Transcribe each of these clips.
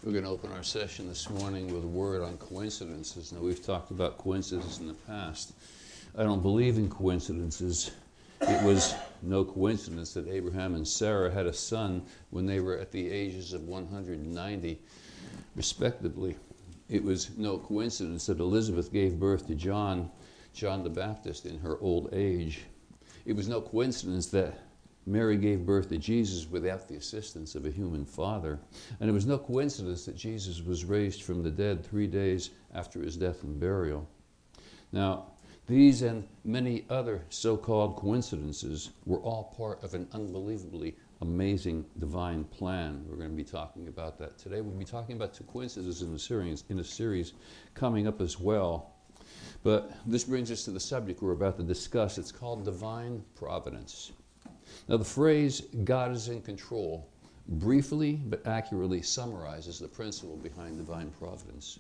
We're going to open our session this morning with a word on coincidences. Now, we've talked about coincidences in the past. I don't believe in coincidences. It was no coincidence that Abraham and Sarah had a son when they were at the ages of 190, respectively. It was no coincidence that Elizabeth gave birth to John the Baptist, in her old age. It was no coincidence that Mary gave birth to Jesus without the assistance of a human father. And it was no coincidence that Jesus was raised from the dead 3 days after his death and burial. Now, these and many other so-called coincidences were all part of an unbelievably amazing divine plan. We're going to be talking about that today. We'll be talking about two coincidences in a series coming up as well. But this brings us to the subject we're about to discuss. It's called divine providence. Now, the phrase, God is in control, briefly but accurately summarizes the principle behind divine providence.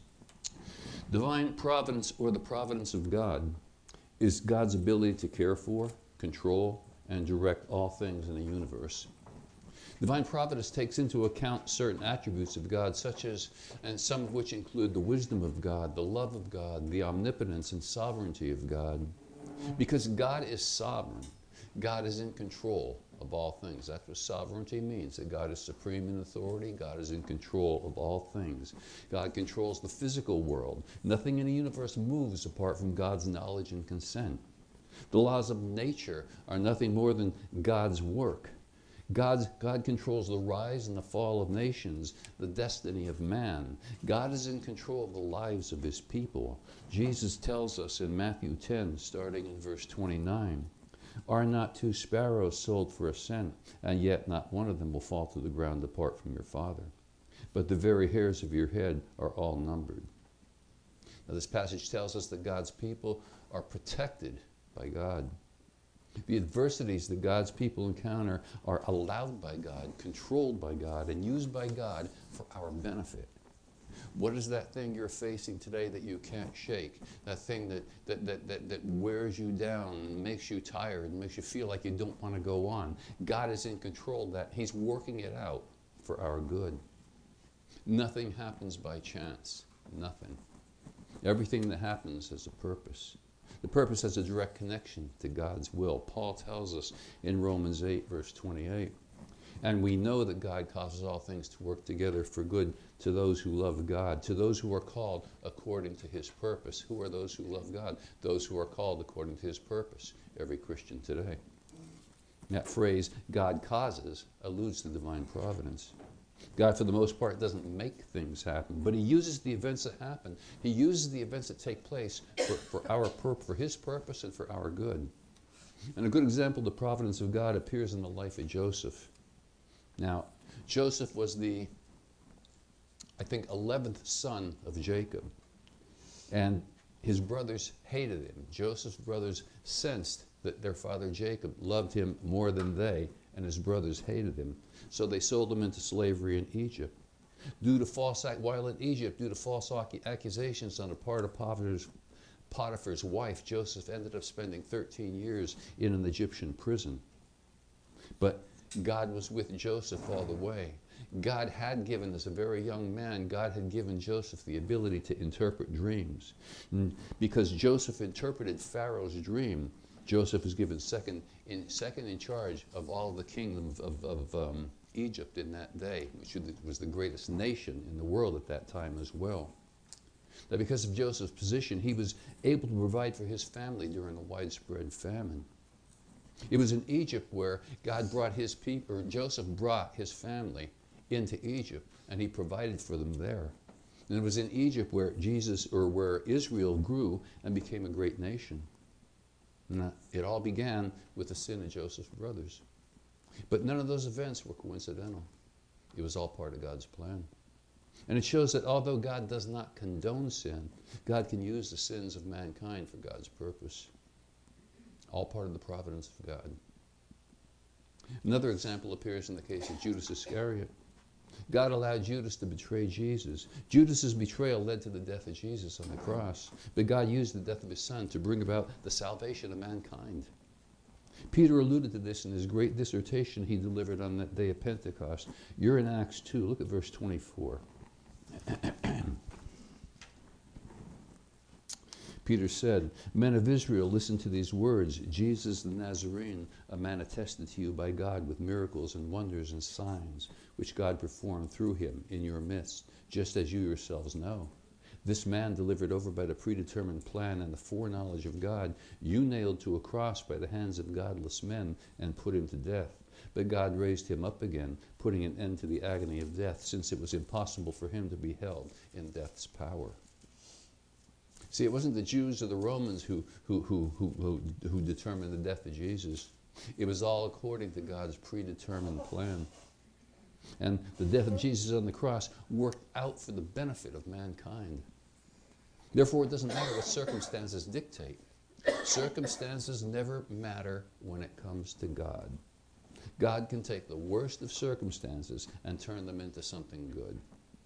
Divine providence, or the providence of God, is God's ability to care for, control, and direct all things in the universe. Divine providence takes into account certain attributes of God, such as, and some of which include the wisdom of God, the love of God, the omnipotence and sovereignty of God. Because God is sovereign, God is in control of all things. That's what sovereignty means, that God is supreme in authority. God is in control of all things. God controls the physical world. Nothing in the universe moves apart from God's knowledge and consent. The laws of nature are nothing more than God's work. God controls the rise and the fall of nations, the destiny of man. God is in control of the lives of his people. Jesus tells us in Matthew 10, starting in verse 29, "Are not 2 sparrows sold for a cent, and yet not one of them will fall to the ground apart from your Father? But the very hairs of your head are all numbered." Now, this passage tells us that God's people are protected by God. The adversities that God's people encounter are allowed by God, controlled by God, and used by God for our benefit. What is that thing you're facing today that you can't shake? That thing that wears you down and makes you tired and makes you feel like you don't want to go on. God is in control of that. He's working it out for our good. Nothing happens by chance. Nothing. Everything that happens has a purpose. The purpose has a direct connection to God's will. Paul tells us in Romans 8, verse 28, "And we know that God causes all things to work together for good to those who love God, to those who are called according to his purpose." Who are those who love God? Those who are called according to his purpose. Every Christian today. That phrase, God causes, alludes to divine providence. God, for the most part, doesn't make things happen, but he uses the events that happen. He uses the events that take place for his purpose and for our good. And a good example of the providence of God appears in the life of Joseph. Now, Joseph was the, 11th son of Jacob. And his brothers hated him. Joseph's brothers sensed that their father Jacob loved him more than they, and his brothers hated him. So they sold him into slavery in Egypt. While in Egypt, due to false accusations on the part of Potiphar's wife, Joseph ended up spending 13 years in an Egyptian prison. But God was with Joseph all the way. God had given, as a very young man, God had given Joseph the ability to interpret dreams. And because Joseph interpreted Pharaoh's dream, Joseph was given second in charge of all the kingdom of Egypt in that day, which was the greatest nation in the world at that time as well. Now, because of Joseph's position, he was able to provide for his family during a widespread famine. It was in Egypt where Joseph brought his family into Egypt, and he provided for them there. And it was in Egypt where where Israel grew and became a great nation. And it all began with the sin of Joseph's brothers. But none of those events were coincidental. It was all part of God's plan. And it shows that although God does not condone sin, God can use the sins of mankind for God's purpose. All part of the providence of God. Another example appears in the case of Judas Iscariot. God allowed Judas to betray Jesus. Judas's betrayal led to the death of Jesus on the cross. But God used the death of his son to bring about the salvation of mankind. Peter alluded to this in his great dissertation he delivered on that day of Pentecost. You're in Acts 2. Look at verse 24. Peter said, "Men of Israel, listen to these words. Jesus the Nazarene, a man attested to you by God with miracles and wonders and signs, which God performed through him in your midst, just as you yourselves know. This man delivered over by the predetermined plan and the foreknowledge of God, you nailed to a cross by the hands of godless men and put him to death. But God raised him up again, putting an end to the agony of death, since it was impossible for him to be held in death's power." See, it wasn't the Jews or the Romans who determined the death of Jesus. It was all according to God's predetermined plan. And the death of Jesus on the cross worked out for the benefit of mankind. Therefore, it doesn't matter what circumstances dictate. Circumstances never matter when it comes to God. God can take the worst of circumstances and turn them into something good.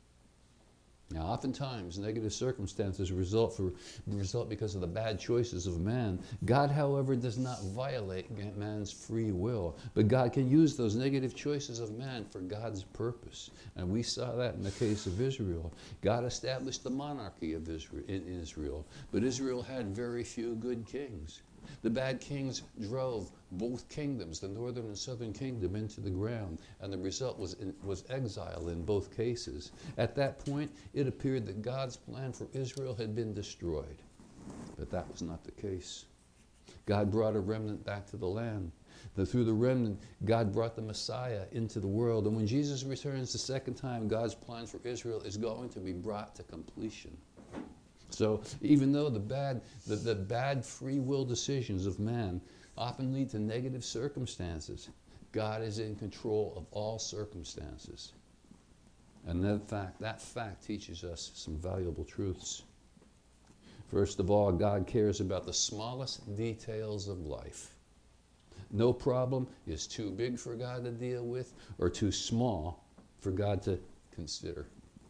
Now, oftentimes, negative circumstances result because of the bad choices of man. God, however, does not violate man's free will, but God can use those negative choices of man for God's purpose. And we saw that in the case of Israel. God established the monarchy of Israel, but Israel had very few good kings. The bad kings drove both kingdoms, the northern and southern kingdom, into the ground, and the result was exile in both cases. At that point, it appeared that God's plan for Israel had been destroyed. But that was not the case. God brought a remnant back to the land. Through the remnant, God brought the Messiah into the world. And when Jesus returns the second time, God's plan for Israel is going to be brought to completion. So even though the bad free will decisions of man often lead to negative circumstances, God is in control of all circumstances. And that fact teaches us some valuable truths. First of all, God cares about the smallest details of life. No problem is too big for God to deal with or too small for God to consider.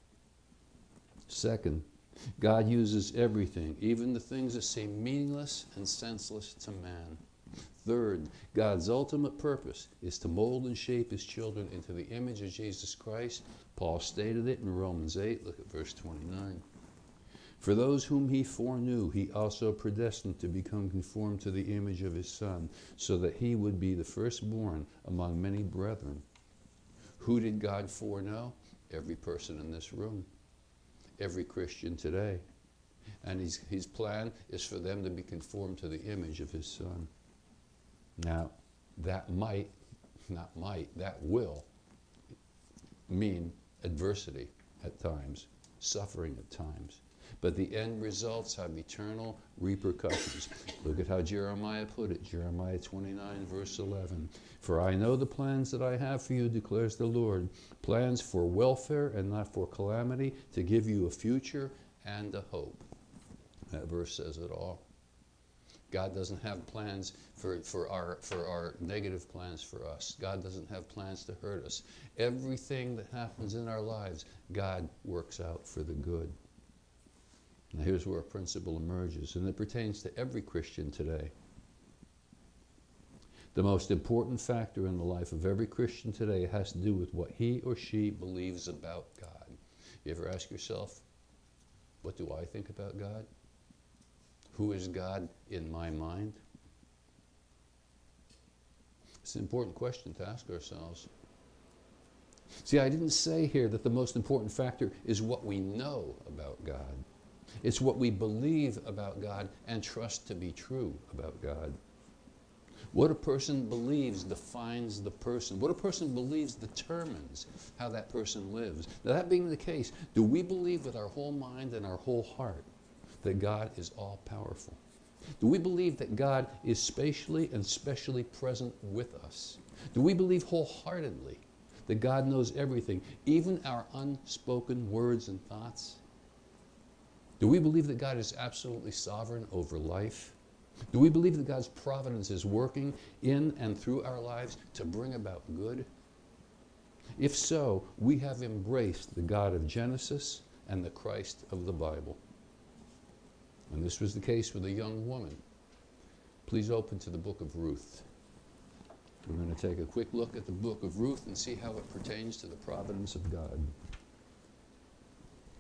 Second, God uses everything, even the things that seem meaningless and senseless to man. Third, God's ultimate purpose is to mold and shape his children into the image of Jesus Christ. Paul stated it in Romans 8. Look at verse 29. For those whom he foreknew, he also predestined to become conformed to the image of his Son, so that he would be the firstborn among many brethren. Who did God foreknow? Every person in this room. Every Christian today. And his plan is for them to be conformed to the image of his Son. Now, that will mean adversity at times, suffering at times. But the end results have eternal repercussions. Look at how Jeremiah put it, Jeremiah 29, verse 11. For I know the plans that I have for you, declares the Lord, plans for welfare and not for calamity, to give you a future and a hope. That verse says it all. God doesn't have plans for our negative plans for us. God doesn't have plans to hurt us. Everything that happens in our lives, God works out for the good. Now here's where a principle emerges, and it pertains to every Christian today. The most important factor in the life of every Christian today has to do with what he or she believes about God. You ever ask yourself, what do I think about God? Who is God in my mind? It's an important question to ask ourselves. See, I didn't say here that the most important factor is what we know about God. It's what we believe about God and trust to be true about God. What a person believes defines the person. What a person believes determines how that person lives. Now, that being the case, do we believe with our whole mind and our whole heart that God is all-powerful? Do we believe that God is spatially and specially present with us? Do we believe wholeheartedly that God knows everything, even our unspoken words and thoughts? Do we believe that God is absolutely sovereign over life? Do we believe that God's providence is working in and through our lives to bring about good? If so, we have embraced the God of Genesis and the Christ of the Bible. And this was the case with a young woman. Please open to the book of Ruth. We're going to take a quick look at the book of Ruth and see how it pertains to the providence of God.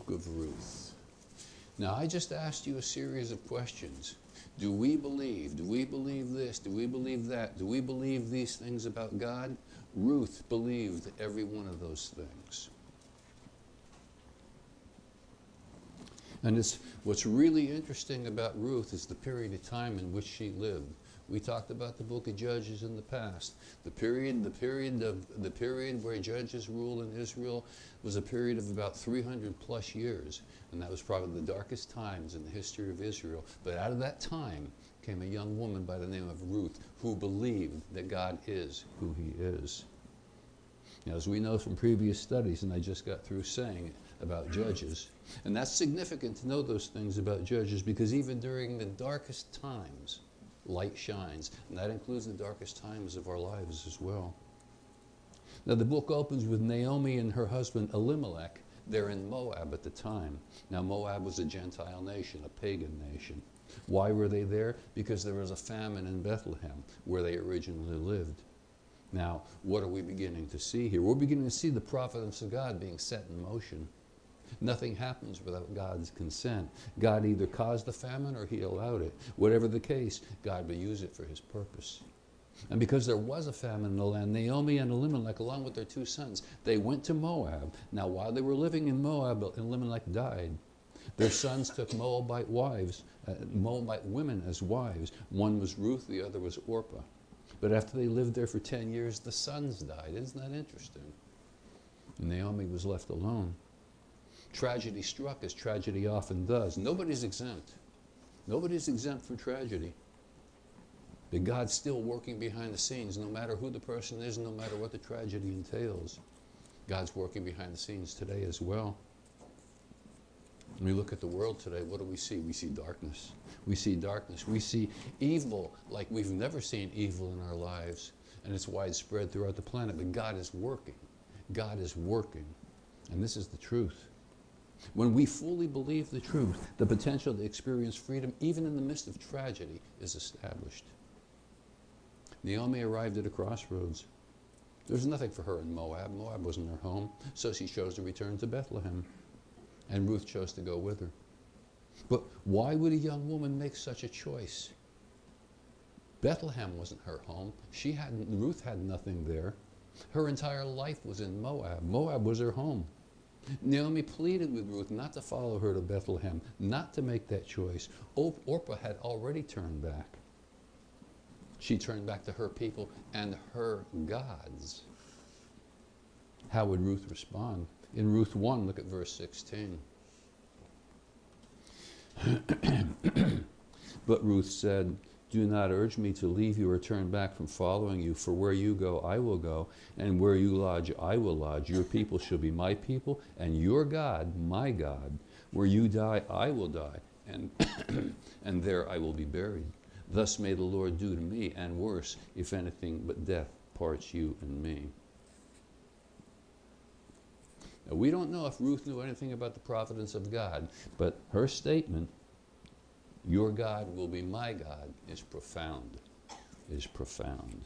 of Ruth. Now, I just asked you a series of questions. Do we believe? Do we believe this? Do we believe that? Do we believe these things about God? Ruth believed every one of those things. And what's really interesting about Ruth is the period of time in which she lived. We talked about the book of Judges in the past. The period where Judges ruled in Israel was a period of about 300 plus years. And that was probably the darkest times in the history of Israel. But out of that time came a young woman by the name of Ruth who believed that God is who he is. Now, as we know from previous studies, and I just got through saying it about Judges, and that's significant to know those things about Judges, because even during the darkest times, light shines, and that includes the darkest times of our lives as well. Now, the book opens with Naomi and her husband Elimelech. They're in Moab at the time. Now, Moab was a Gentile nation, a pagan nation. Why were they there? Because there was a famine in Bethlehem, where they originally lived. Now, what are we beginning to see here? We're beginning to see the providence of God being set in motion. Nothing happens without God's consent. God either caused the famine or he allowed it. Whatever the case, God will use it for his purpose. And because there was a famine in the land, Naomi and Elimelech, along with their two sons, they went to Moab. Now, while they were living in Moab, Elimelech died. Their sons took Moabite women as wives. One was Ruth, the other was Orpah. But after they lived there for 10 years, the sons died. Isn't that interesting? And Naomi was left alone. Tragedy struck, as tragedy often does. Nobody's exempt. Nobody's exempt from tragedy. But God's still working behind the scenes, no matter who the person is, no matter what the tragedy entails. God's working behind the scenes today as well. When we look at the world today, what do we see? We see darkness. We see darkness. We see evil like we've never seen evil in our lives. And it's widespread throughout the planet. But God is working. God is working. And this is the truth. When we fully believe the truth, the potential to experience freedom, even in the midst of tragedy, is established. Naomi arrived at a crossroads. There was nothing for her in Moab. Moab wasn't her home. So she chose to return to Bethlehem. And Ruth chose to go with her. But why would a young woman make such a choice? Bethlehem wasn't her home. Ruth had nothing there. Her entire life was in Moab. Moab was her home. Naomi pleaded with Ruth not to follow her to Bethlehem, not to make that choice. Orpah had already turned back. She turned back to her people and her gods. How would Ruth respond? In Ruth 1, look at verse 16. But Ruth said, "Do not urge me to leave you or turn back from following you, for where you go, I will go, and where you lodge, I will lodge. Your people shall be my people, and your God, my God. Where you die, I will die, and, and there I will be buried. Thus may the Lord do to me, and worse, if anything but death parts you and me." Now, we don't know if Ruth knew anything about the providence of God, but her statement, "Your God will be my God," is profound. Is profound.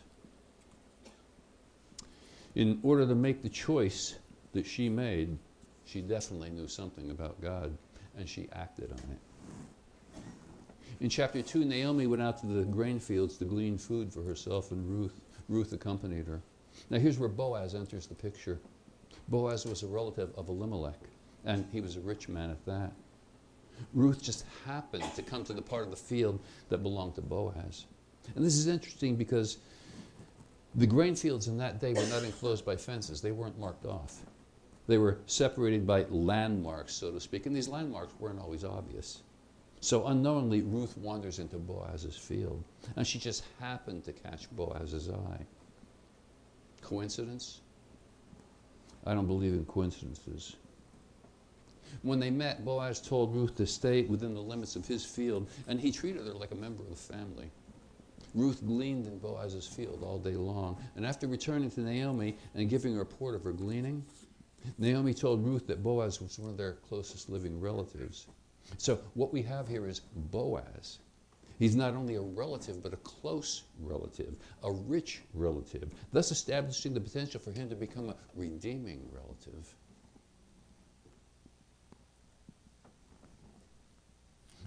In order to make the choice that she made, she definitely knew something about God, and she acted on it. In chapter 2, Naomi went out to the grain fields to glean food for herself and Ruth. Ruth accompanied her. Now here's where Boaz enters the picture. Boaz was a relative of Elimelech, and he was a rich man at that. Ruth just happened to come to the part of the field that belonged to Boaz. And this is interesting because the grain fields in that day were not enclosed by fences. They weren't marked off. They were separated by landmarks, so to speak, and these landmarks weren't always obvious. So unknowingly, Ruth wanders into Boaz's field, and she just happened to catch Boaz's eye. Coincidence? I don't believe in coincidences. When they met, Boaz told Ruth to stay within the limits of his field, and he treated her like a member of the family. Ruth gleaned in Boaz's field all day long, and after returning to Naomi and giving a report of her gleaning, Naomi told Ruth that Boaz was one of their closest living relatives. So what we have here is Boaz. He's not only a relative, but a close relative, a rich relative, thus establishing the potential for him to become a redeeming relative.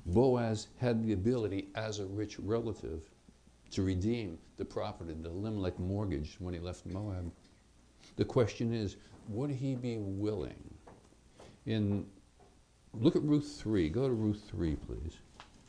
Boaz had the ability as a rich relative to redeem the property that Elimelech mortgaged when he left Moab. The question is, would he be willing? Look at Ruth 3. Go to Ruth 3, please.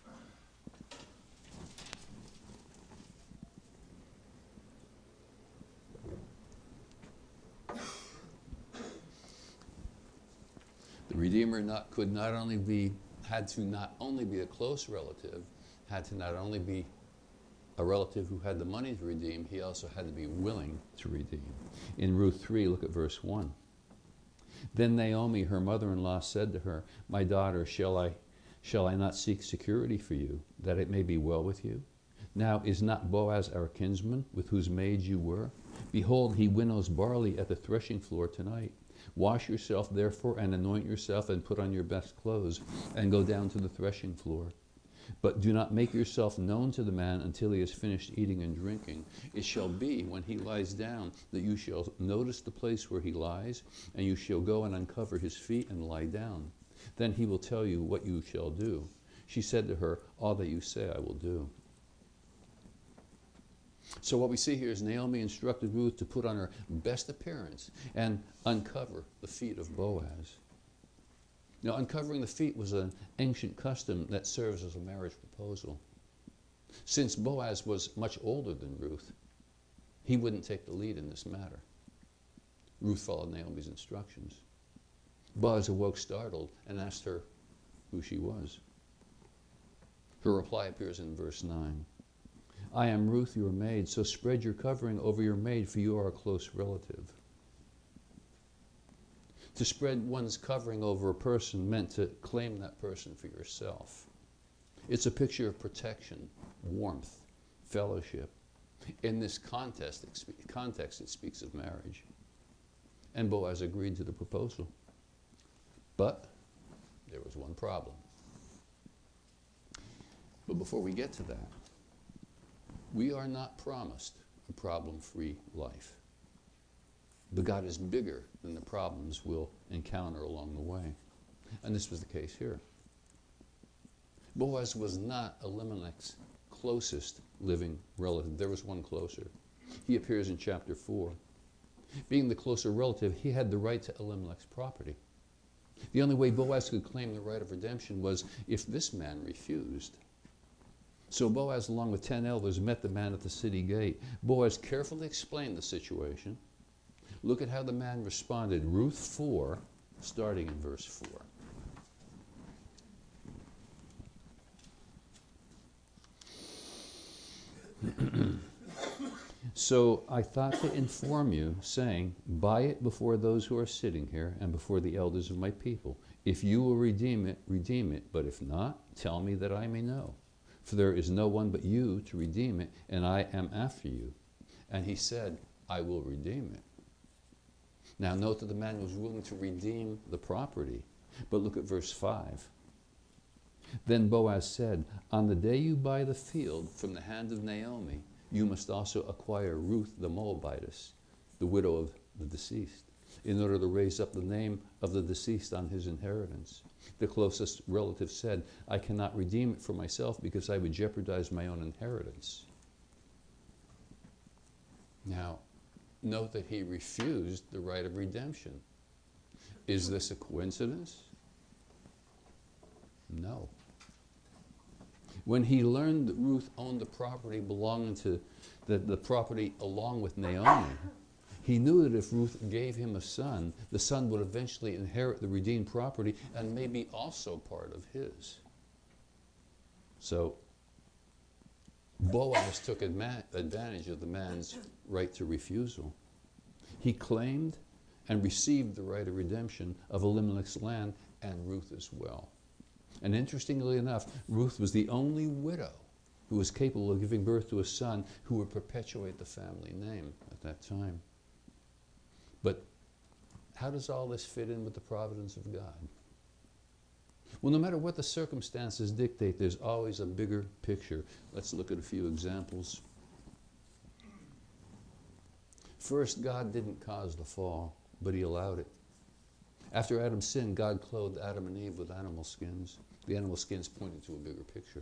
The Redeemer had to not only be a close relative, had to not only be a relative who had the money to redeem, he also had to be willing to redeem. In Ruth 3, look at verse 1. Then Naomi, her mother-in-law, said to her, "My daughter, shall I not seek security for you, that it may be well with you? Now is not Boaz our kinsman, with whose maid you were? Behold, he winnows barley at the threshing floor tonight. Wash yourself, therefore, and anoint yourself, and put on your best clothes, and go down to the threshing floor. But do not make yourself known to the man until he has finished eating and drinking. It shall be, when he lies down, that you shall notice the place where he lies, and you shall go and uncover his feet and lie down. Then he will tell you what you shall do." She said to her, "All that you say I will do." So what we see here is Naomi instructed Ruth to put on her best appearance and uncover the feet of Boaz. Now, uncovering the feet was an ancient custom that serves as a marriage proposal. Since Boaz was much older than Ruth, he wouldn't take the lead in this matter. Ruth followed Naomi's instructions. Boaz awoke startled and asked her who she was. Her reply appears in verse 9. "I am Ruth, your maid, so spread your covering over your maid, for you are a close relative." To spread one's covering over a person meant to claim that person for yourself. It's a picture of protection, warmth, fellowship. In this context, it speaks of marriage. And Boaz agreed to the proposal. But there was one problem. But before we get to that, we are not promised a problem-free life. But God is bigger than the problems we'll encounter along the way. And this was the case here. Boaz was not Elimelech's closest living relative. There was one closer. He appears in chapter 4. Being the closer relative, he had the right to Elimelech's property. The only way Boaz could claim the right of redemption was if this man refused. So Boaz, along with 10 elders, met the man at the city gate. Boaz carefully explained the situation. Look at how the man responded. Ruth 4, starting in verse 4. "So I thought to inform you, saying, buy it before those who are sitting here and before the elders of my people. If you will redeem it, but if not, tell me that I may know. For there is no one but you to redeem it, and I am after you." And he said, "I will redeem it." Now note that the man was willing to redeem the property. But look at verse 5. "Then Boaz said, on the day you buy the field from the hand of Naomi, you must also acquire Ruth the Moabitess, the widow of the deceased, in order to raise up the name of the deceased on his inheritance." The closest relative said, "I cannot redeem it for myself because I would jeopardize my own inheritance." Now, note that he refused the right of redemption. Is this a coincidence? No. When he learned that Ruth owned the property belonging to the property along with Naomi, he knew that if Ruth gave him a son, the son would eventually inherit the redeemed property and maybe also part of his. So Boaz took advantage of the man's right to refusal. He claimed and received the right of redemption of Elimelech's land and Ruth as well. And interestingly enough, Ruth was the only widow who was capable of giving birth to a son who would perpetuate the family name at that time. But how does all this fit in with the providence of God? Well, no matter what the circumstances dictate, there's always a bigger picture. Let's look at a few examples. First, God didn't cause the fall, but he allowed it. After Adam sinned, God clothed Adam and Eve with animal skins. The animal skins pointing to a bigger picture.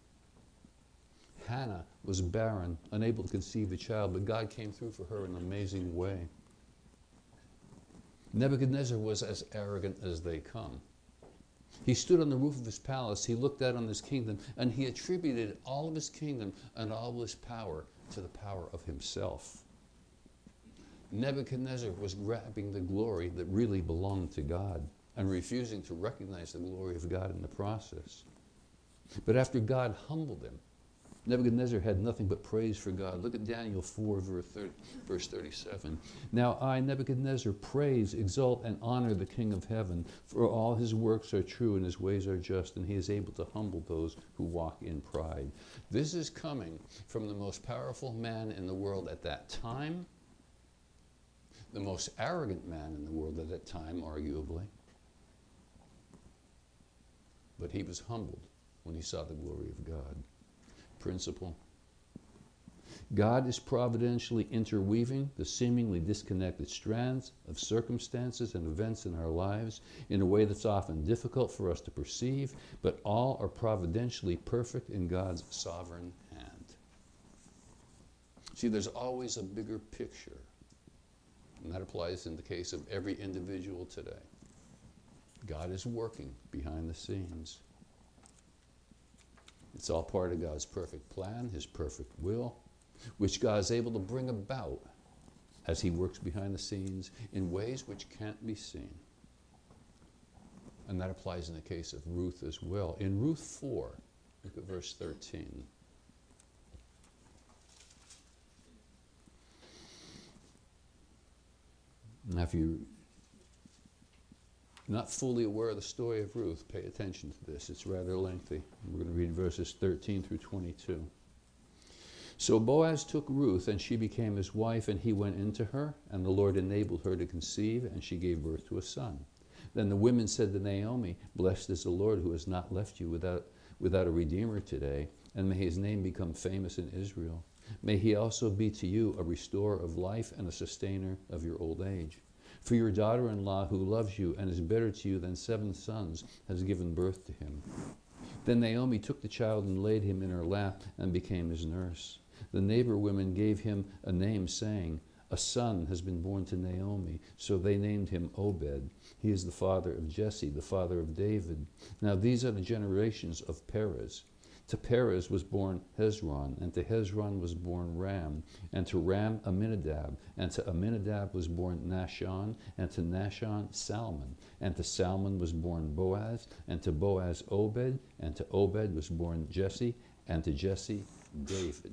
Hannah was barren, unable to conceive a child, but God came through for her in an amazing way. Nebuchadnezzar was as arrogant as they come. He stood on the roof of his palace, he looked out on his kingdom, and he attributed all of his kingdom and all of his power to the power of himself. Nebuchadnezzar was grabbing the glory that really belonged to God and refusing to recognize the glory of God in the process. But after God humbled him, Nebuchadnezzar had nothing but praise for God. Look at Daniel 4, verse 37. Now I, Nebuchadnezzar, praise, exalt, and honor the King of heaven, for all his works are true and his ways are just, and he is able to humble those who walk in pride. This is coming from the most powerful man in the world at that time, the most arrogant man in the world at that time, arguably. But he was humbled when he saw the glory of God. Principle. God is providentially interweaving the seemingly disconnected strands of circumstances and events in our lives in a way that's often difficult for us to perceive, but all are providentially perfect in God's sovereign hand. See, there's always a bigger picture, and that applies in the case of every individual today. God is working behind the scenes. It's all part of God's perfect plan, his perfect will, which God is able to bring about as he works behind the scenes in ways which can't be seen. And that applies in the case of Ruth as well. In Ruth 4, look at verse 13. Now, if you're not fully aware of the story of Ruth, pay attention to this. It's rather lengthy. We're going to read verses 13 through 22. So Boaz took Ruth, and she became his wife, and he went into her, and the Lord enabled her to conceive, and she gave birth to a son. Then the women said to Naomi, "Blessed is the Lord who has not left you without a redeemer today, and may his name become famous in Israel. May he also be to you a restorer of life and a sustainer of your old age. For your daughter-in-law, who loves you and is better to you than 7 sons, has given birth to him." Then Naomi took the child and laid him in her lap and became his nurse. The neighbor women gave him a name, saying, "A son has been born to Naomi." So they named him Obed. He is the father of Jesse, the father of David. Now these are the generations of Perez. To Perez was born Hezron, and to Hezron was born Ram, and to Ram Amminadab, and to Amminadab was born Nahshon, and to Nahshon Salmon, and to Salmon was born Boaz, and to Boaz Obed, and to Obed was born Jesse, and to Jesse David.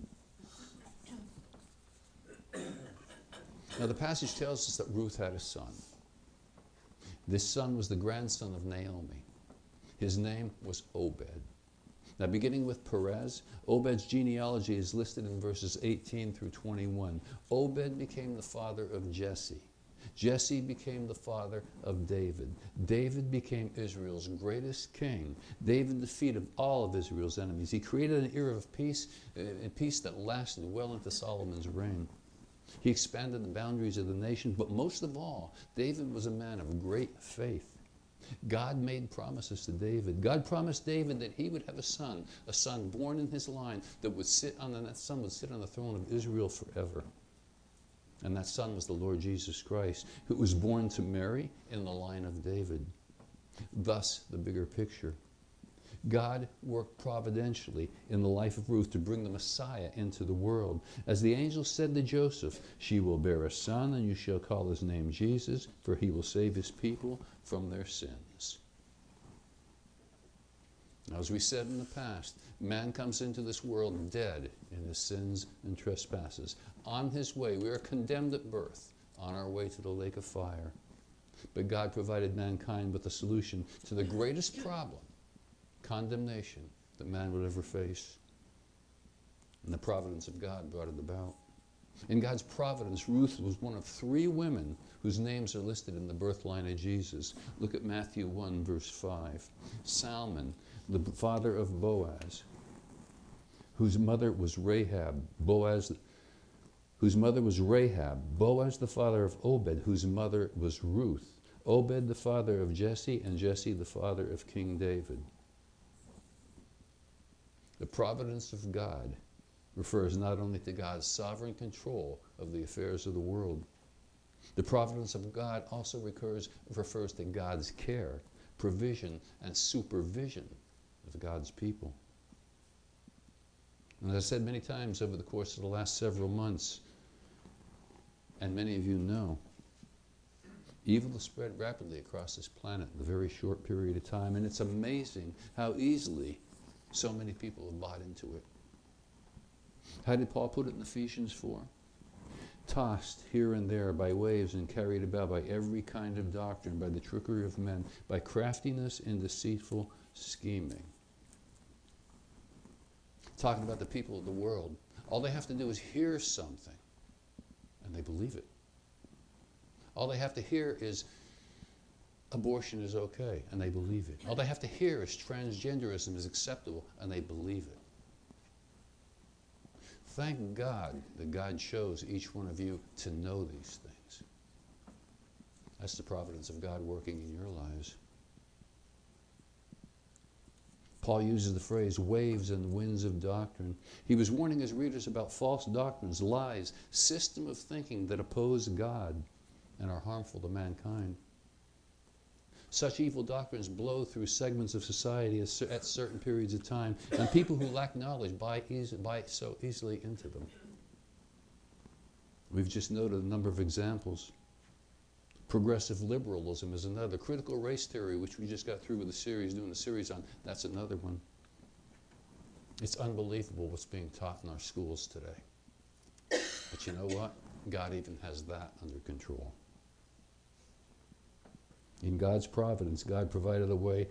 Now the passage tells us that Ruth had a son. This son was the grandson of Naomi. His name was Obed. Now, beginning with Perez, Obed's genealogy is listed in verses 18 through 21. Obed became the father of Jesse. Jesse became the father of David. David became Israel's greatest king. David defeated all of Israel's enemies. He created an era of peace, a peace that lasted well into Solomon's reign. He expanded the boundaries of the nation, but most of all, David was a man of great faith. God made promises to David. God promised David that he would have a son born in his line that son would sit on the throne of Israel forever. And that son was the Lord Jesus Christ, who was born to Mary in the line of David. Thus, the bigger picture. God worked providentially in the life of Ruth to bring the Messiah into the world. As the angel said to Joseph, "She will bear a son, and you shall call his name Jesus, for he will save his people from their sins." Now, as we said in the past, man comes into this world dead in his sins and trespasses. On his way, we are condemned at birth, on our way to the lake of fire. But God provided mankind with a solution to the greatest problem, condemnation, that man would ever face. And the providence of God brought it about. In God's providence, Ruth was one of 3 women whose names are listed in the birth line of Jesus. Look at Matthew 1, verse 5. Salmon, the father of Boaz, whose mother was Rahab. Boaz, the father of Obed, whose mother was Ruth, Obed the father of Jesse, and Jesse the father of King David. The providence of God refers not only to God's sovereign control of the affairs of the world. The providence of God also refers to God's care, provision, and supervision of God's people. And as I said many times over the course of the last several months, and many of you know, evil has spread rapidly across this planet in a very short period of time, and it's amazing how easily so many people have bought into it. How did Paul put it in Ephesians 4? Tossed here and there by waves and carried about by every kind of doctrine, by the trickery of men, by craftiness and deceitful scheming. Talking about the people of the world. All they have to do is hear something, and they believe it. All they have to hear is abortion is okay, and they believe it. All they have to hear is transgenderism is acceptable, and they believe it. Thank God that God chose each one of you to know these things. That's the providence of God working in your lives. Paul uses the phrase waves and winds of doctrine. He was warning his readers about false doctrines, lies, system of thinking that oppose God and are harmful to mankind. Such evil doctrines blow through segments of society at certain periods of time, and people who lack knowledge buy so easily into them. We've just noted a number of examples. Progressive liberalism is another. Critical race theory, which we just got through with doing a series on, that's another one. It's unbelievable what's being taught in our schools today. But you know what? God even has that under control. In God's providence, God provided a way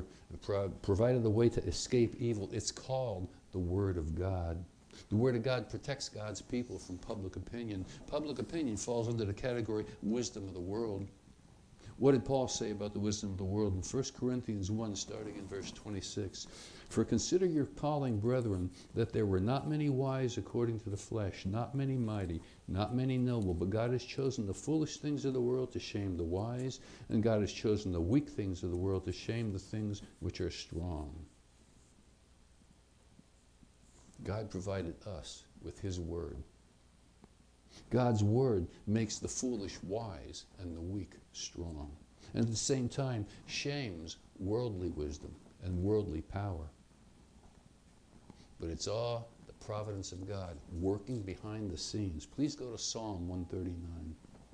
to escape evil. It's called the Word of God. The Word of God protects God's people from public opinion. Public opinion falls under the category wisdom of the world. What did Paul say about the wisdom of the world in 1 Corinthians 1, starting in verse 26? For consider your calling, brethren, that there were not many wise according to the flesh, not many mighty, not many noble, but God has chosen the foolish things of the world to shame the wise, and God has chosen the weak things of the world to shame the things which are strong. God provided us with His Word. God's Word makes the foolish wise and the weak strong, and at the same time shames worldly wisdom and worldly power. But it's all the providence of God working behind the scenes. Please go to Psalm 139.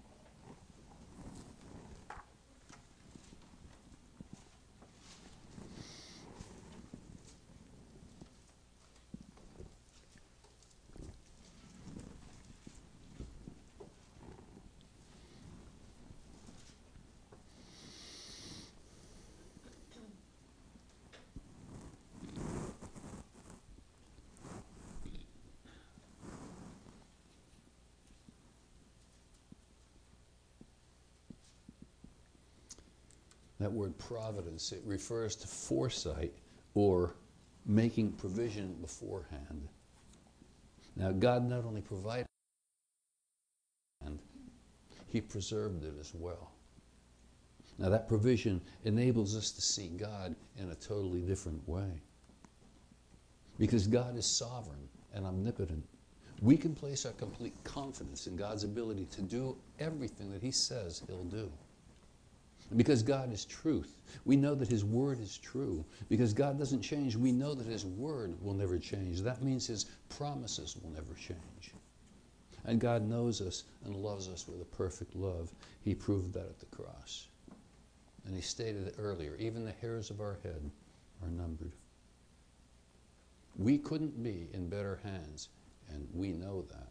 That word providence, it refers to foresight or making provision beforehand. Now, God not only provided, He preserved it as well. Now, that provision enables us to see God in a totally different way. Because God is sovereign and omnipotent. We can place our complete confidence in God's ability to do everything that He says He'll do. Because God is truth, we know that His Word is true. Because God doesn't change, we know that His Word will never change. That means His promises will never change. And God knows us and loves us with a perfect love. He proved that at the cross. And He stated it earlier, even the hairs of our head are numbered. We couldn't be in better hands, and we know that.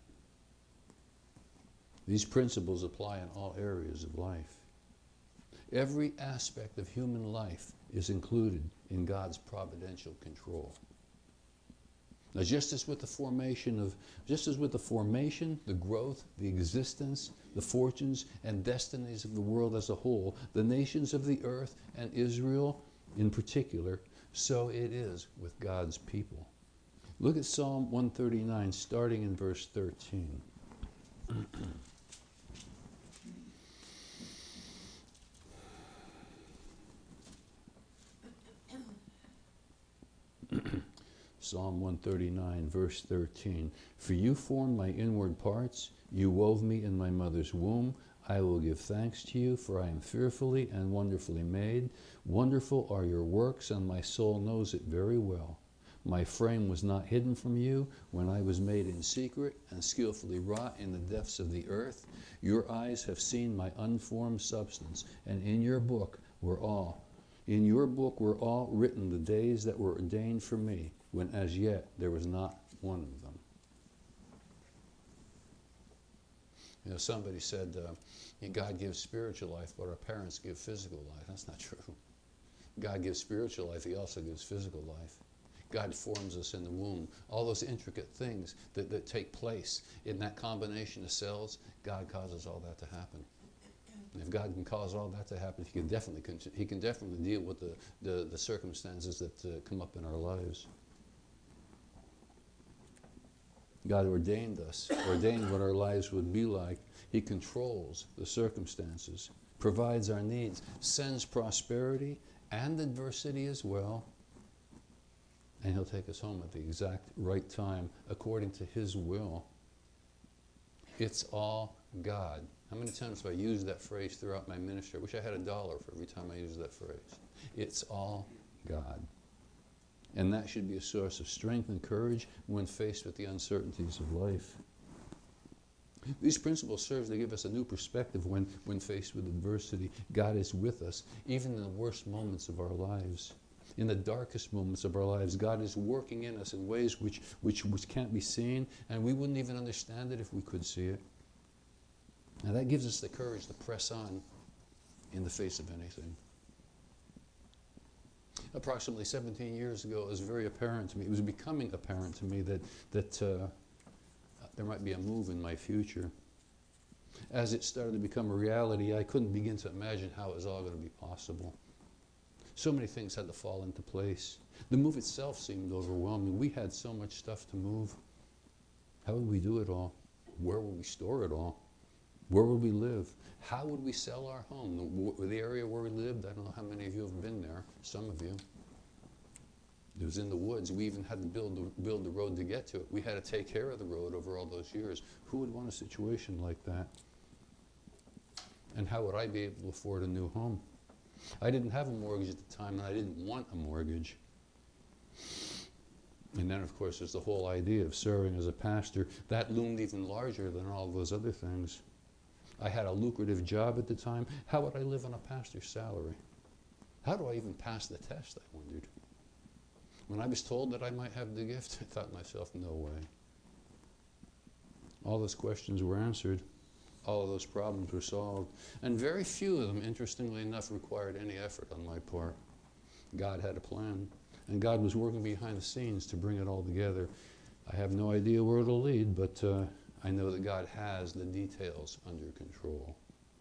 These principles apply in all areas of life. Every aspect of human life is included in God's providential control. Now, just as with the formation, the growth, the existence, the fortunes and destinies of the world as a whole, the nations of the earth and Israel in particular, so it is with God's people. Look at Psalm 139, starting in verse 13. Psalm 139, verse 13. For you formed my inward parts, you wove me in my mother's womb. I will give thanks to you, for I am fearfully and wonderfully made. Wonderful are your works, and my soul knows it very well. My frame was not hidden from you when I was made in secret and skillfully wrought in the depths of the earth. Your eyes have seen my unformed substance, and in your book were all written the days that were ordained for me, when as yet there was not one of them. You know, somebody said, God gives spiritual life, but our parents give physical life. That's not true. God gives spiritual life, he also gives physical life. God forms us in the womb. All those intricate things that take place in that combination of cells, God causes all that to happen. And if God can cause all that to happen, he can definitely deal with the circumstances that come up in our lives. God ordained us, ordained what our lives would be like. He controls the circumstances, provides our needs, sends prosperity and adversity as well. And he'll take us home at the exact right time, according to his will. It's all God. How many times have I used that phrase throughout my ministry? I wish I had $1 for every time I use that phrase. It's all God. And that should be a source of strength and courage when faced with the uncertainties of life. These principles serve to give us a new perspective when faced with adversity. God is with us, even in the worst moments of our lives. In the darkest moments of our lives, God is working in us in ways which can't be seen, and we wouldn't even understand it if we could see it. Now that gives us the courage to press on in the face of anything. Approximately 17 years ago, it was very apparent to me, it was becoming apparent to me that there might be a move in my future. As it started to become a reality, I couldn't begin to imagine how it was all going to be possible. So many things had to fall into place. The move itself seemed overwhelming. We had so much stuff to move. How would we do it all? Where would we store it all? Where would we live? How would we sell our home? The area where we lived, I don't know how many of you have been there, some of you. It was in the woods. We even had to build the road to get to it. We had to take care of the road over all those years. Who would want a situation like that? And how would I be able to afford a new home? I didn't have a mortgage at the time, and I didn't want a mortgage. And then, of course, there's the whole idea of serving as a pastor. That loomed even larger than all those other things. I had a lucrative job at the time. How would I live on a pastor's salary? How do I even pass the test, I wondered. When I was told that I might have the gift, I thought to myself, no way. All those questions were answered. All of those problems were solved. And very few of them, interestingly enough, required any effort on my part. God had a plan. And God was working behind the scenes to bring it all together. I have no idea where it'll lead, but I know that God has the details under control.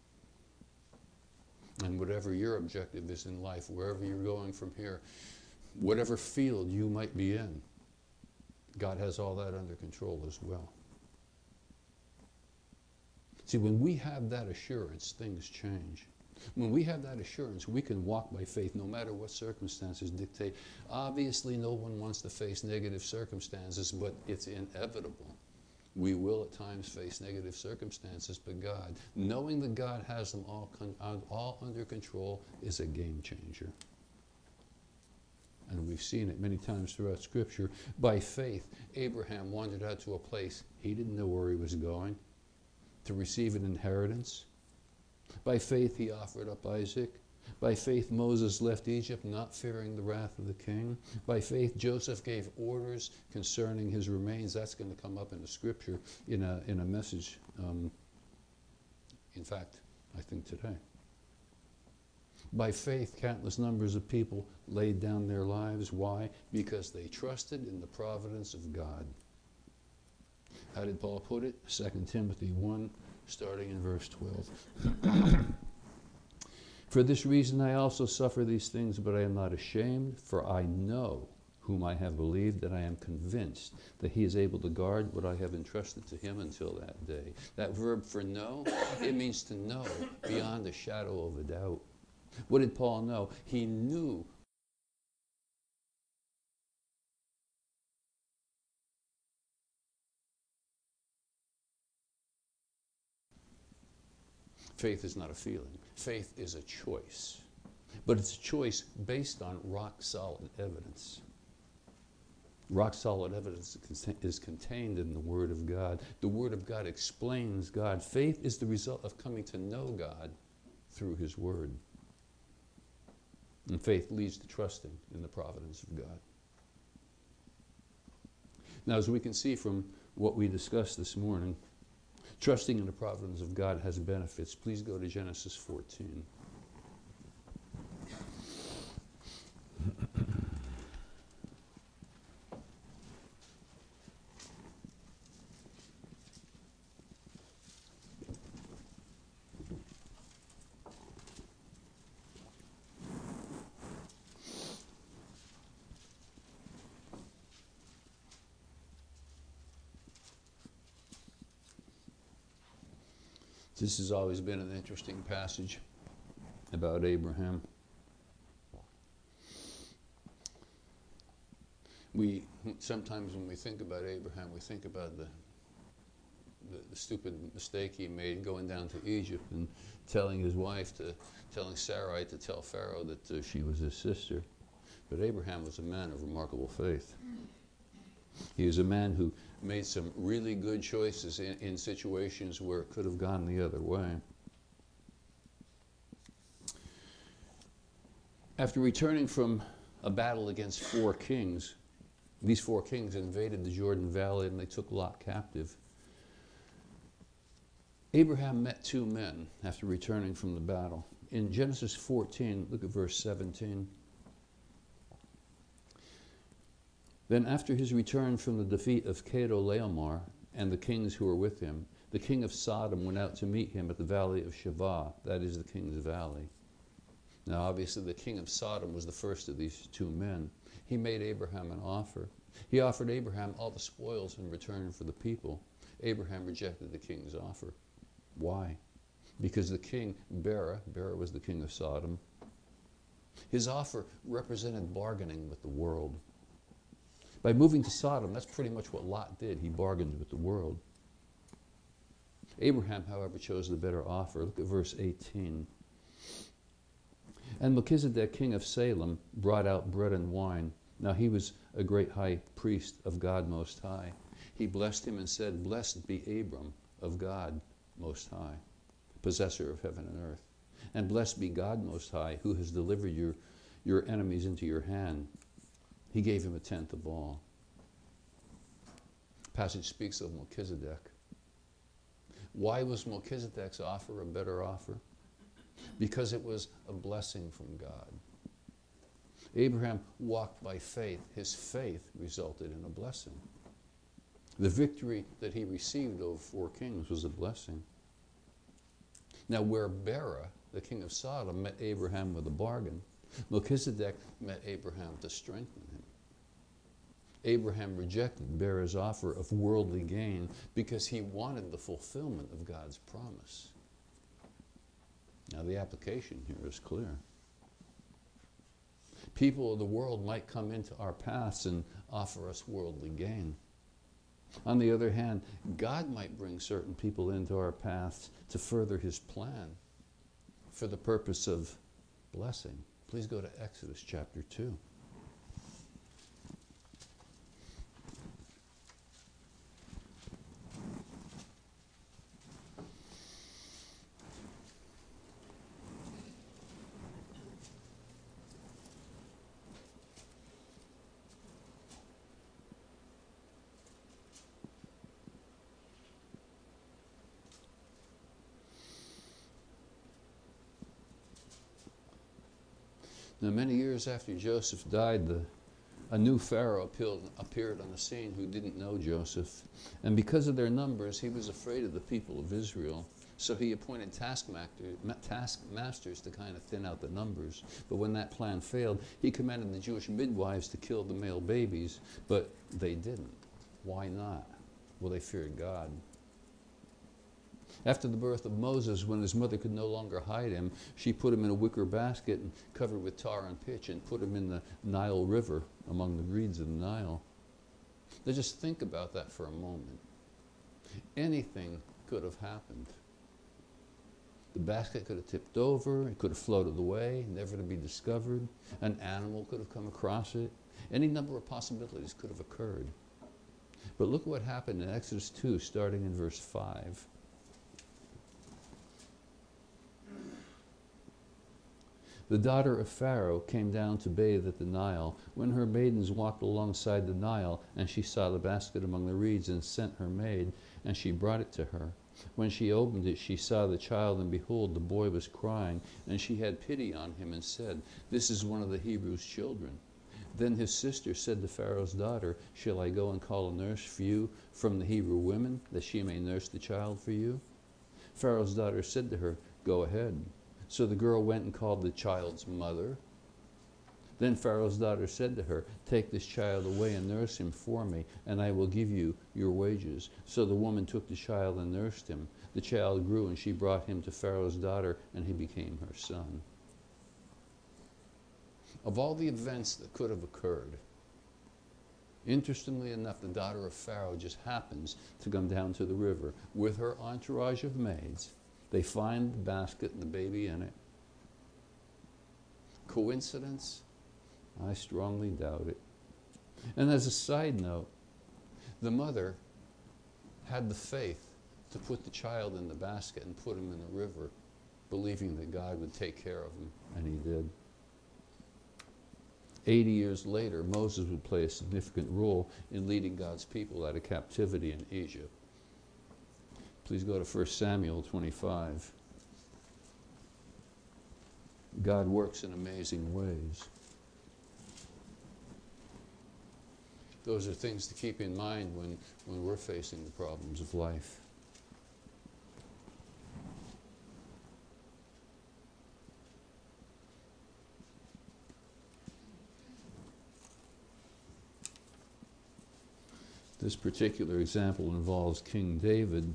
And whatever your objective is in life, wherever you're going from here, whatever field you might be in, God has all that under control as well. See, when we have that assurance, things change. When we have that assurance, we can walk by faith no matter what circumstances dictate. Obviously, no one wants to face negative circumstances, but it's inevitable. We will at times face negative circumstances, but God, knowing that God has them all under control, is a game changer. And we've seen it many times throughout Scripture. By faith, Abraham wandered out to a place he didn't know where he was going, to receive an inheritance. By faith, he offered up Isaac. By faith, Moses left Egypt, not fearing the wrath of the king. By faith, Joseph gave orders concerning his remains. That's going to come up in the Scripture in a message, in fact, I think today. By faith, countless numbers of people laid down their lives. Why? Because they trusted in the providence of God. How did Paul put it? 2 Timothy 1, starting in verse 12. For this reason I also suffer these things, but I am not ashamed, for I know whom I have believed, and I am convinced that he is able to guard what I have entrusted to him until that day. That verb for know, it means to know beyond a shadow of a doubt. What did Paul know? He knew Faith is not a feeling. Faith is a choice. But it's a choice based on rock-solid evidence. Rock-solid evidence is contained in the Word of God. The Word of God explains God. Faith is the result of coming to know God through His Word. And faith leads to trusting in the providence of God. Now, as we can see from what we discussed this morning, trusting in the providence of God has benefits. Please go to Genesis 14. This has always been an interesting passage about Abraham. Sometimes when we think about Abraham, we think about the stupid mistake he made going down to Egypt and telling Sarai to tell Pharaoh that she was his sister. But Abraham was a man of remarkable faith. He was a man who made some really good choices in situations where it could have gone the other way. After returning from a battle against 4 kings, these 4 kings invaded the Jordan Valley and they took Lot captive. Abraham met 2 men after returning from the battle. In Genesis 14, look at verse 17. Then after his return from the defeat of Chedorlaomer and the kings who were with him, the king of Sodom went out to meet him at the valley of Shavah, that is the king's valley. Now obviously the king of Sodom was the first of these 2 men. He made Abraham an offer. He offered Abraham all the spoils in return for the people. Abraham rejected the king's offer. Why? Because the king, Bera was the king of Sodom, his offer represented bargaining with the world. By moving to Sodom, that's pretty much what Lot did. He bargained with the world. Abraham, however, chose the better offer. Look at verse 18. And Melchizedek, king of Salem, brought out bread and wine. Now he was a great high priest of God Most High. He blessed him and said, Blessed be Abram of God Most High, possessor of heaven and earth. And blessed be God Most High, who has delivered your enemies into your hand. He gave him 1/10 of all. The passage speaks of Melchizedek. Why was Melchizedek's offer a better offer? Because it was a blessing from God. Abraham walked by faith. His faith resulted in a blessing. The victory that he received over 4 kings was a blessing. Now where Bera, the king of Sodom, met Abraham with a bargain, Melchizedek met Abraham to strengthen him. Abraham rejected Bera's offer of worldly gain because he wanted the fulfillment of God's promise. Now the application here is clear. People of the world might come into our paths and offer us worldly gain. On the other hand, God might bring certain people into our paths to further His plan for the purpose of blessing. Please go to Exodus chapter 2. Now, many years after Joseph died, a new Pharaoh appeared on the scene who didn't know Joseph. And because of their numbers, he was afraid of the people of Israel. So he appointed taskmasters to kind of thin out the numbers. But when that plan failed, he commanded the Jewish midwives to kill the male babies, but they didn't. Why not? Well, they feared God. After the birth of Moses, when his mother could no longer hide him, she put him in a wicker basket and covered with tar and pitch and put him in the Nile River among the reeds of the Nile. Now just think about that for a moment. Anything could have happened. The basket could have tipped over, it could have floated away, never to be discovered. An animal could have come across it. Any number of possibilities could have occurred. But look what happened in Exodus 2, starting in verse 5. The daughter of Pharaoh came down to bathe at the Nile. When her maidens walked alongside the Nile, and she saw the basket among the reeds, and sent her maid, and she brought it to her. When she opened it, she saw the child, and behold, the boy was crying, and she had pity on him, and said, "This is one of the Hebrews' children." Then his sister said to Pharaoh's daughter, "Shall I go and call a nurse for you from the Hebrew women, that she may nurse the child for you?" Pharaoh's daughter said to her, "Go ahead." So the girl went and called the child's mother. Then Pharaoh's daughter said to her, "Take this child away and nurse him for me, and I will give you your wages." So the woman took the child and nursed him. The child grew, and she brought him to Pharaoh's daughter, and he became her son. Of all the events that could have occurred, interestingly enough, the daughter of Pharaoh just happens to come down to the river with her entourage of maids. They find the basket and the baby in it. Coincidence? I strongly doubt it. And as a side note, the mother had the faith to put the child in the basket and put him in the river, believing that God would take care of him, and he did. 80 years later, Moses would play a significant role in leading God's people out of captivity in Egypt. Please go to 1 Samuel 25. God works in amazing ways. Those are things to keep in mind when we're facing the problems of life. This particular example involves King David.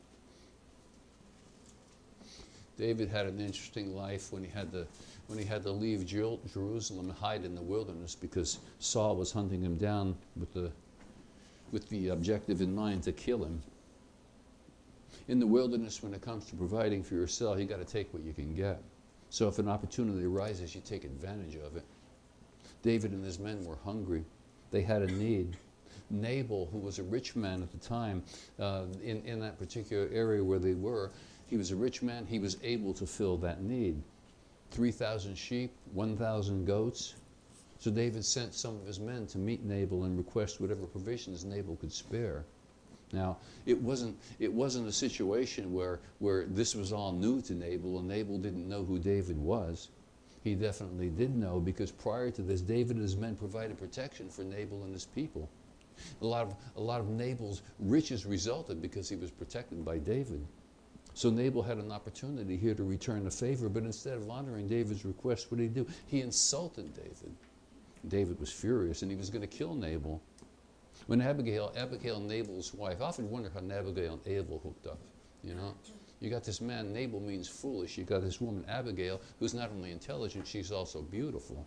David had an interesting life when he had to leave Jerusalem and hide in the wilderness because Saul was hunting him down with the objective in mind to kill him. In the wilderness, when it comes to providing for yourself, you got to take what you can get. So if an opportunity arises, you take advantage of it. David and his men were hungry. They had a need. Nabal, who was a rich man at the time, in that particular area where they were, he was a rich man. He was able to fill that need. 3,000 sheep, 1,000 goats. So David sent some of his men to meet Nabal and request whatever provisions Nabal could spare. Now, it wasn't a situation where this was all new to Nabal and Nabal didn't know who David was. He definitely did know, because prior to this, David and his men provided protection for Nabal and his people. A lot of Nabal's riches resulted because he was protected by David. So Nabal had an opportunity here to return the favor, but instead of honoring David's request, what did he do? He insulted David. David was furious, and he was going to kill Nabal. When Abigail, Nabal's wife, I often wonder how Abigail and Nabal hooked up, you know? You got this man, Nabal means foolish. You got this woman, Abigail, who's not only intelligent, she's also beautiful.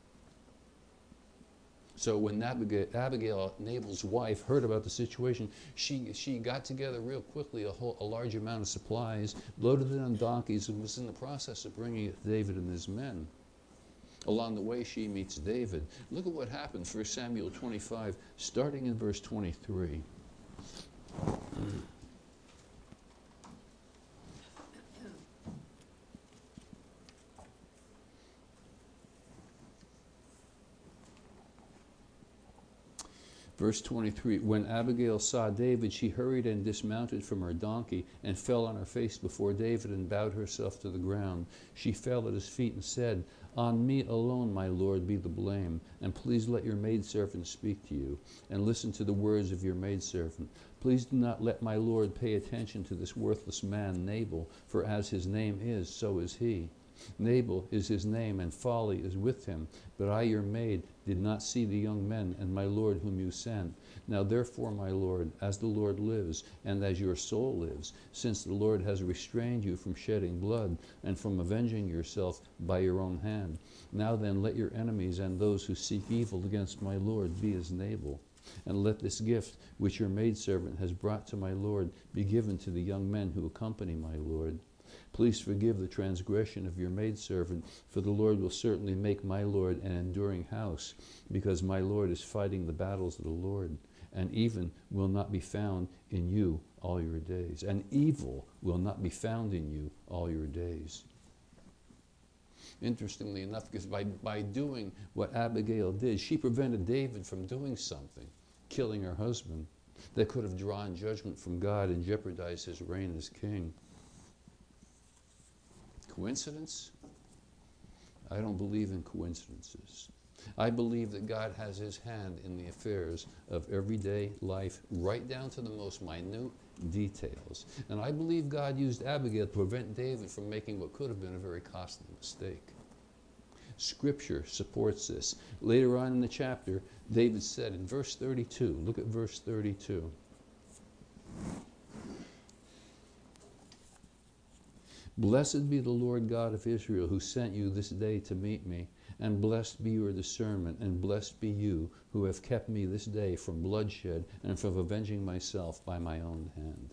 So when Abigail, Nabal's wife, heard about the situation, she got together real quickly a large amount of supplies, loaded it on donkeys, and was in the process of bringing it to David and his men. Along the way, she meets David. Look at what happened, 1 Samuel 25, starting in verse 23. Verse 23, when Abigail saw David, she hurried and dismounted from her donkey and fell on her face before David and bowed herself to the ground. She fell at his feet and said, "On me alone, my Lord, be the blame, and please let your maidservant speak to you, and listen to the words of your maidservant. Please do not let my Lord pay attention to this worthless man, Nabal, for as his name is, so is he. Nabal is his name, and folly is with him. But I, your maid, did not see the young men and my Lord whom you sent. Now therefore, my Lord, as the Lord lives, and as your soul lives, since the Lord has restrained you from shedding blood, and from avenging yourself by your own hand, now then let your enemies and those who seek evil against my Lord be as Nabal. And let this gift which your maidservant has brought to my Lord be given to the young men who accompany my Lord. Please forgive the transgression of your maidservant, for the Lord will certainly make my Lord an enduring house, because my Lord is fighting the battles of the Lord, and even will not be found in you all your days. And evil will not be found in you all your days. Interestingly enough, because by doing what Abigail did, she prevented David from doing something, killing her husband, that could have drawn judgment from God and jeopardized his reign as king. Coincidence? I don't believe in coincidences. I believe that God has his hand in the affairs of everyday life, right down to the most minute details. And I believe God used Abigail to prevent David from making what could have been a very costly mistake. Scripture supports this. Later on in the chapter, David said in verse 32, look at verse 32. Blessed be the Lord God of Israel, who sent you this day to meet me, and blessed be your discernment, and blessed be you who have kept me this day from bloodshed and from avenging myself by my own hand.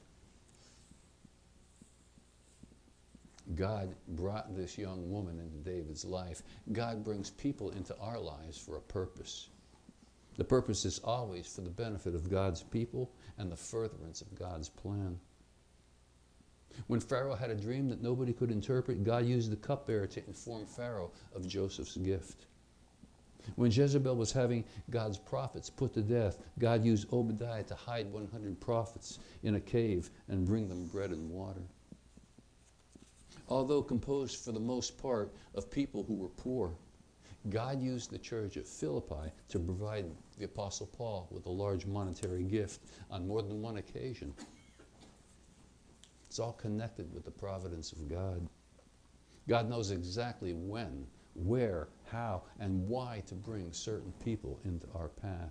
God brought this young woman into David's life. God brings people into our lives for a purpose. The purpose is always for the benefit of God's people and the furtherance of God's plan. When Pharaoh had a dream that nobody could interpret, God used the cupbearer to inform Pharaoh of Joseph's gift. When Jezebel was having God's prophets put to death, God used Obadiah to hide 100 prophets in a cave and bring them bread and water. Although composed for the most part of people who were poor, God used the church of Philippi to provide the Apostle Paul with a large monetary gift on more than one occasion. It's all connected with the providence of God. God knows exactly when, where, how, and why to bring certain people into our path.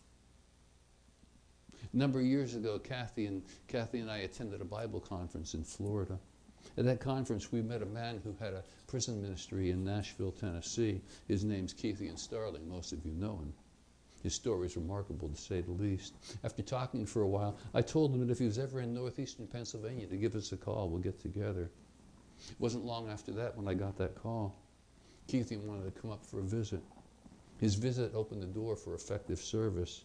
A number of years ago, Kathy and I attended a Bible conference in Florida. At that conference, we met a man who had a prison ministry in Nashville, Tennessee. His name's Keithian Starling. Most of you know him. His story is remarkable, to say the least. After talking for a while, I told him that if he was ever in northeastern Pennsylvania, to give us a call. We'll get together. It wasn't long after that when I got that call. Keithian wanted to come up for a visit. His visit opened the door for effective service.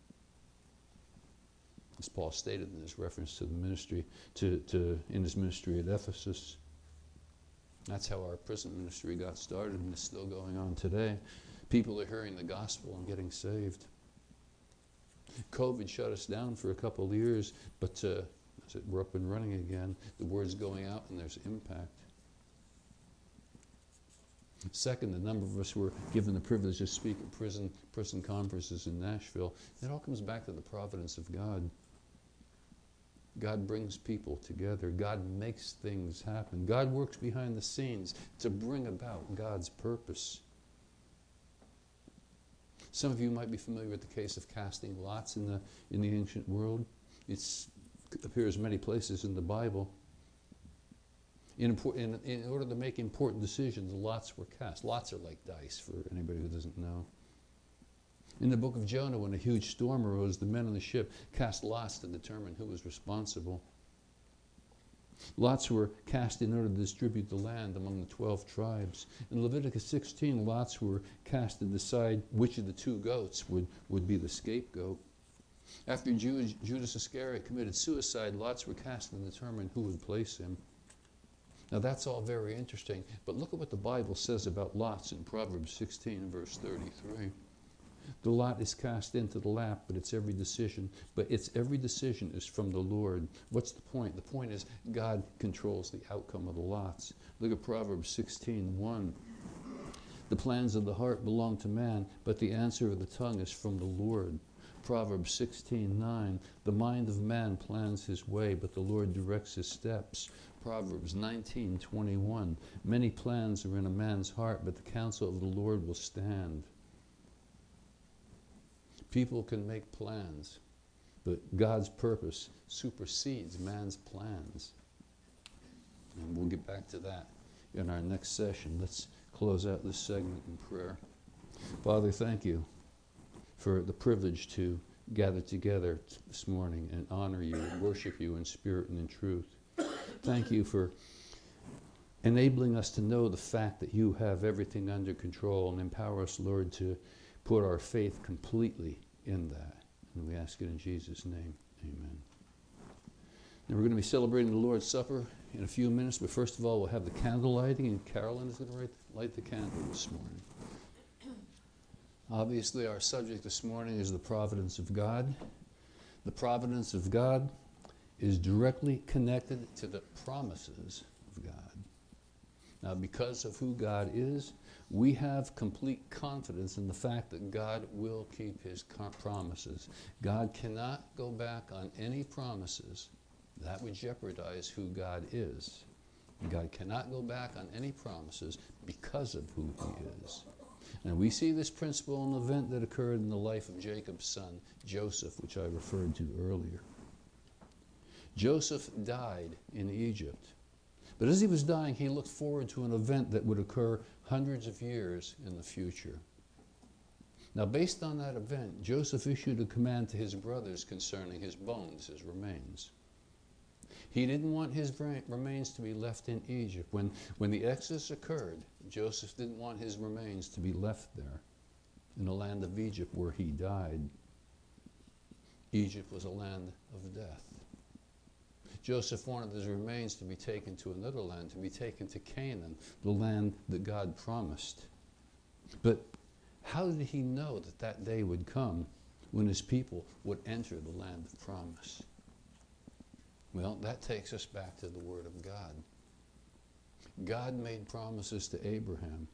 As Paul stated in his reference to the ministry, in his ministry at Ephesus. That's how our prison ministry got started, and it's still going on today. People are hearing the gospel and getting saved. COVID shut us down for a couple of years, but we're up and running again. The word's going out and there's impact. Second, a number of us were given the privilege to speak at prison conferences in Nashville. It all comes back to the providence of God. God brings people together. God makes things happen. God works behind the scenes to bring about God's purpose. Some of you might be familiar with the case of casting lots in the ancient world. It appears many places in the Bible. In order to make important decisions, lots were cast. Lots are like dice, for anybody who doesn't know. In the book of Jonah, when a huge storm arose, the men on the ship cast lots to determine who was responsible. Lots were cast in order to distribute the land among the 12 tribes. In Leviticus 16, lots were cast to decide which of the two goats would be the scapegoat. After Judas Iscariot committed suicide, lots were cast to determine who would place him. Now that's all very interesting, but look at what the Bible says about lots in Proverbs 16 and verse 33. The lot is cast into the lap, but its every decision is from the Lord. What's the point? The point is God controls the outcome of the lots. Look at Proverbs 16:1. The plans of the heart belong to man, but the answer of the tongue is from the Lord. Proverbs 16:9. The mind of man plans his way, but the Lord directs his steps. Proverbs 19:21. Many plans are in a man's heart, but the counsel of the Lord will stand. People can make plans, but God's purpose supersedes man's plans. And we'll get back to that in our next session. Let's close out this segment in prayer. Father, thank you for the privilege to gather together this morning and honor you and worship you in spirit and in truth. Thank you for enabling us to know the fact that you have everything under control, and empower us, Lord, to put our faith completely in that. And we ask it in Jesus' name. Amen. Now we're going to be celebrating the Lord's Supper in a few minutes, but first of all, we'll have the candle lighting, and Carolyn is going to light the candle this morning. Obviously, our subject this morning is the providence of God. The providence of God is directly connected to the promises of God. Now, because of who God is, we have complete confidence in the fact that God will keep his promises. God cannot go back on any promises. That would jeopardize who God is. God cannot go back on any promises because of who he is. And we see this principle in an event that occurred in the life of Jacob's son, Joseph, which I referred to earlier. Joseph died in Egypt. But as he was dying, he looked forward to an event that would occur hundreds of years in the future. Now, based on that event, Joseph issued a command to his brothers concerning his bones, his remains. He didn't want his remains to be left in Egypt. When the Exodus occurred, Joseph didn't want his remains to be left there in the land of Egypt where he died. Egypt was a land of death. Joseph wanted his remains to be taken to another land, to be taken to Canaan, the land that God promised. But how did he know that that day would come when his people would enter the land of promise? Well, that takes us back to the Word of God. God made promises to Abraham.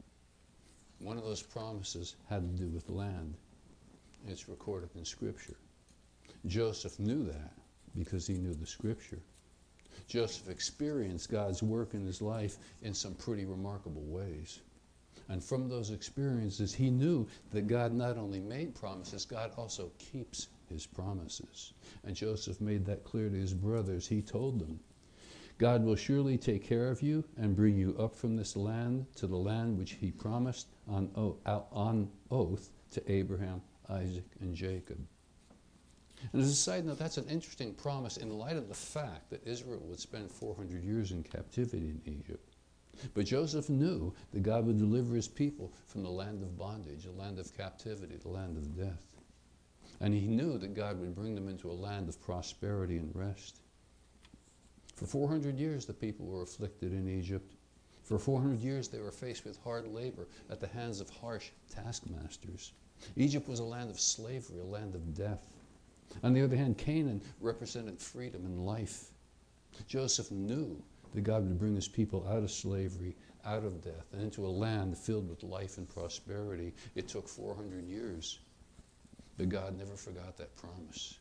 One of those promises had to do with land. It's recorded in Scripture. Joseph knew that because he knew the Scripture. Joseph experienced God's work in his life in some pretty remarkable ways. And from those experiences, he knew that God not only made promises, God also keeps his promises. And Joseph made that clear to his brothers. He told them, God will surely take care of you and bring you up from this land to the land which he promised on oath to Abraham, Isaac, and Jacob. And as a side note, that's an interesting promise in light of the fact that Israel would spend 400 years in captivity in Egypt. But Joseph knew that God would deliver his people from the land of bondage, the land of captivity, the land of death. And he knew that God would bring them into a land of prosperity and rest. For 400 years, the people were afflicted in Egypt. For 400 years, they were faced with hard labor at the hands of harsh taskmasters. Egypt was a land of slavery, a land of death. On the other hand, Canaan represented freedom and life. Joseph knew that God would bring his people out of slavery, out of death, and into a land filled with life and prosperity. It took 400 years, but God never forgot that promise.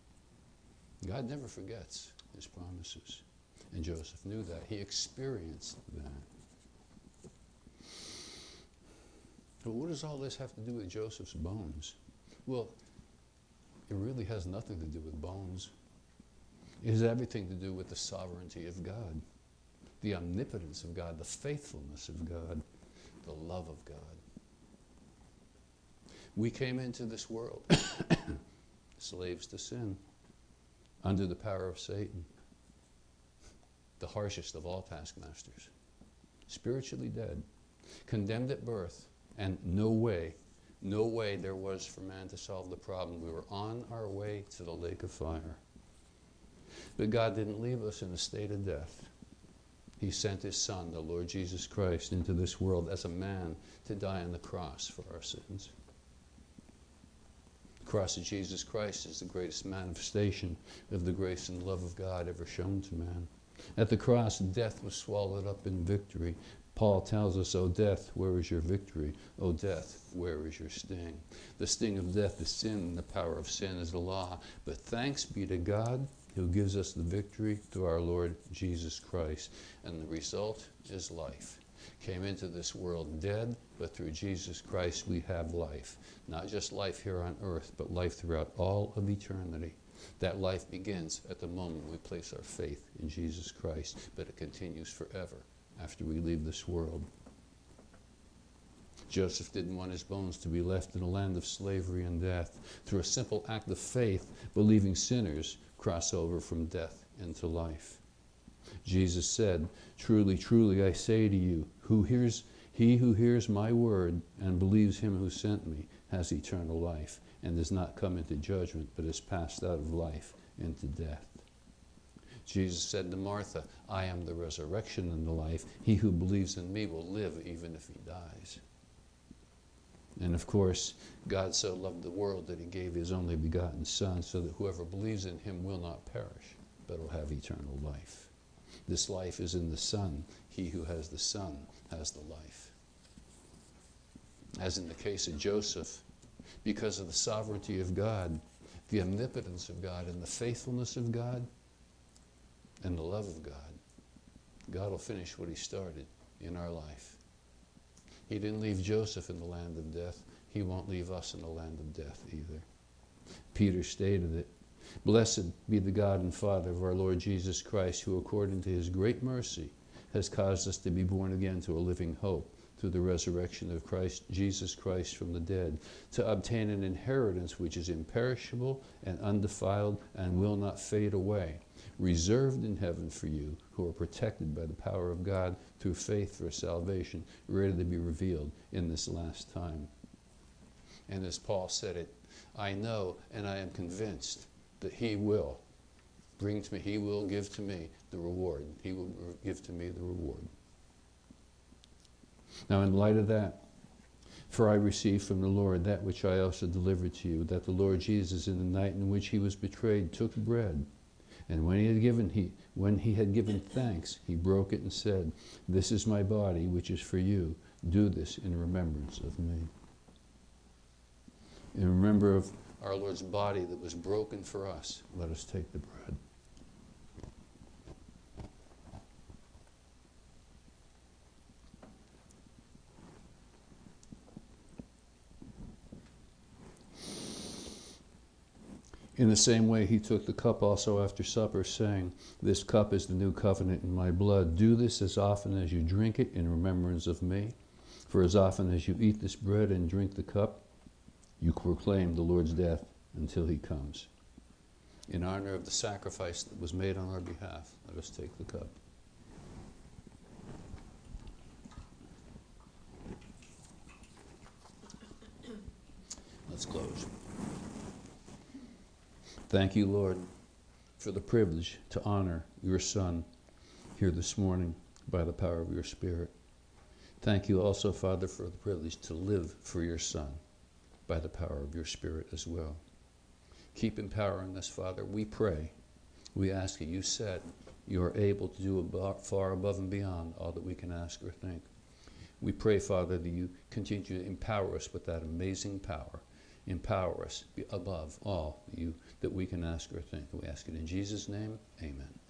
God never forgets his promises, and Joseph knew that. He experienced that. But what does all this have to do with Joseph's bones? Well, it really has nothing to do with bones. It has everything to do with the sovereignty of God, the omnipotence of God, the faithfulness of God, the love of God. We came into this world slaves to sin, under the power of Satan, the harshest of all taskmasters, spiritually dead, condemned at birth, and no way there was for man to solve the problem. We were on our way to the lake of fire. But God didn't leave us in a state of death. He sent his Son, the Lord Jesus Christ, into this world as a man to die on the cross for our sins. The cross of Jesus Christ is the greatest manifestation of the grace and love of God ever shown to man. At the cross, death was swallowed up in victory. Paul tells us, O death, where is your victory? O death, where is your sting? The sting of death is sin, and the power of sin is the law. But thanks be to God who gives us the victory through our Lord Jesus Christ. And the result is life. Came into this world dead, but through Jesus Christ we have life. Not just life here on earth, but life throughout all of eternity. That life begins at the moment we place our faith in Jesus Christ, but it continues forever after we leave this world. Joseph didn't want his bones to be left in a land of slavery and death. Through a simple act of faith, believing sinners cross over from death into life. Jesus said, "Truly, truly, I say to you, he who hears my word and believes him who sent me has eternal life, and does not come into judgment, but is passed out of life into death." Jesus said to Martha, "I am the resurrection and the life. He who believes in me will live even if he dies." And of course, God so loved the world that he gave his only begotten Son, so that whoever believes in him will not perish, but will have eternal life. This life is in the Son. He who has the Son has the life. As in the case of Joseph, because of the sovereignty of God, the omnipotence of God, and the faithfulness of God, and the love of God, God will finish what he started in our life. He didn't leave Joseph in the land of death. He won't leave us in the land of death either. Peter stated it, "Blessed be the God and Father of our Lord Jesus Christ, who according to his great mercy has caused us to be born again to a living hope through the resurrection of Jesus Christ from the dead, to obtain an inheritance which is imperishable and undefiled and will not fade away, reserved in heaven for you who are protected by the power of God through faith for salvation, ready to be revealed in this last time." And as Paul said it, "I know and I am convinced that he will bring to me, he will give to me the reward. He will give to me the reward." Now in light of that, "For I received from the Lord that which I also delivered to you, that the Lord Jesus in the night in which he was betrayed took bread. And when he had given thanks, he broke it and said, 'This is my body, which is for you. Do this in remembrance of me.'" In remember of our Lord's body that was broken for us, let us take the bread. In the same way, he took the cup also after supper, saying, "This cup is the new covenant in my blood. Do this as often as you drink it in remembrance of me. For as often as you eat this bread and drink the cup, you proclaim the Lord's death until he comes." In honor of the sacrifice that was made on our behalf, let us take the cup. Let's close. Thank you, Lord, for the privilege to honor your Son here this morning by the power of your Spirit. Thank you also, Father, for the privilege to live for your Son by the power of your Spirit as well. Keep empowering us, Father. We pray. We ask you. You said you are able to do far above and beyond all that we can ask or think. We pray, Father, that you continue to empower us with that amazing power. Empower us above all that we can ask or think. We ask it in Jesus' name. Amen.